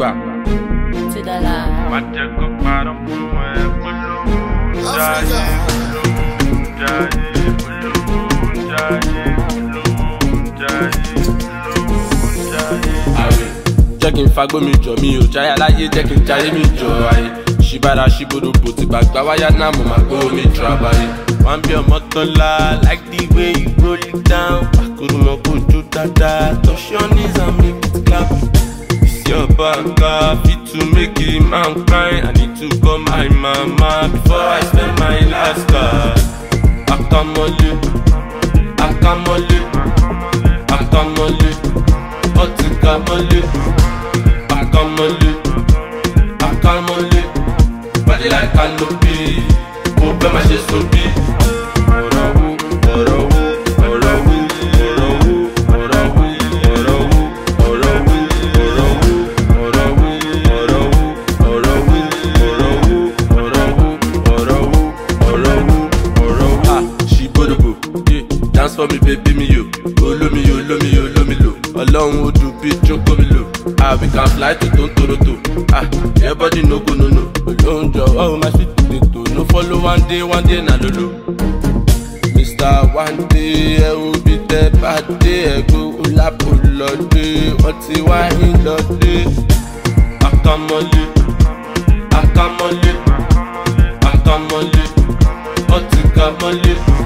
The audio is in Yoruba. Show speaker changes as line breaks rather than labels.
gbà.
To the line.
Má jẹ́ kó parọ́ fún ẹ polówó jáyé polówó jáyé polówó jáyé polówó jáyé.
Jẹ́ kí n fagbó mi jọ mi ò jáyà láyé jẹ́ kí n jáyé mi jọ ayé. Ṣíbára ṣíbodòbò ti gbàgbá wáyà náà mo máa gbó mi trabayé. Wọ́n bí ọmọ tọ́lá like the way you roll it down. Àkóró mọ kó jó dáadáa. Touch your knees and make it clap. It's your baka fit to make a man cry. I need to call my mama before I spend my last card. Akamole, akamole, akamole, ọtí akamole, akamole, body like canopy, ó bẹ́ máa ṣe sóbì. Ọ̀rọ̀ wo, ọ̀rọ̀ wo, ọ̀rọ̀ wo, ọ̀rọ̀ wo, ọ̀rọ̀ wo, ọ̀rọ̀ wo, ọ̀rọ̀ wo, ọ̀rọ̀ wo, ọ̀rọ̀ wo, ọ̀rọ̀ wo, ọ̀rọ̀ wo, ọ̀rọ̀ wo, ọ̀rọ̀ wo, ọ̀rọ̀ wo, ọ̀rọ̀ wo. Ah, ṣíbódòbò, dance for me baby mi yo, olómi yo, olómi yo, olómi lo. Ọlọ́run ó dùn bí jókòó mi lò. Ah, we can fly to Toronto. Ah, everybody no go no no. Olóhùn jọ̀wọ́ o máa ṣe tètò. No follow one day na lolo. Mr. One day ẹ wo bí tẹ bá dé ẹgbẹ́ ọlápò lọ́dẹ. Wọ́n ti wá yín lọ́dẹ. Akamọ́lé, akamọ́lé, akamọ́lé, ọtí kamọ́lé.